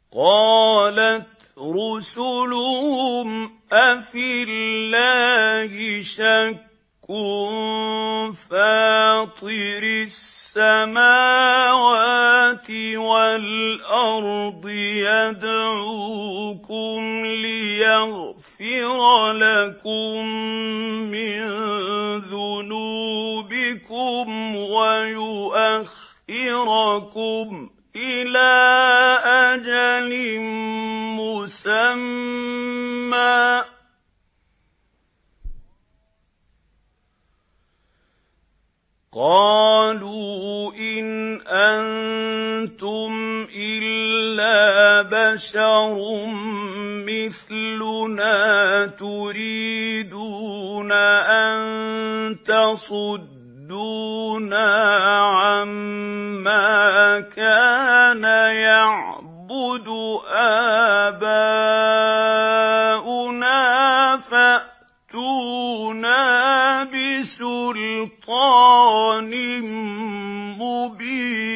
قالت رسلهم أفي الله شك فاطر السماوات والأرض يدعوكم ليغفر لكم من ذنوبكم ويؤخركم إلى أجل مسمى قالوا إن أنتم إلا بشر مثلنا تريدون أن تصدونا عما كان يعبد آباؤنا فأتونا بسلطان مبين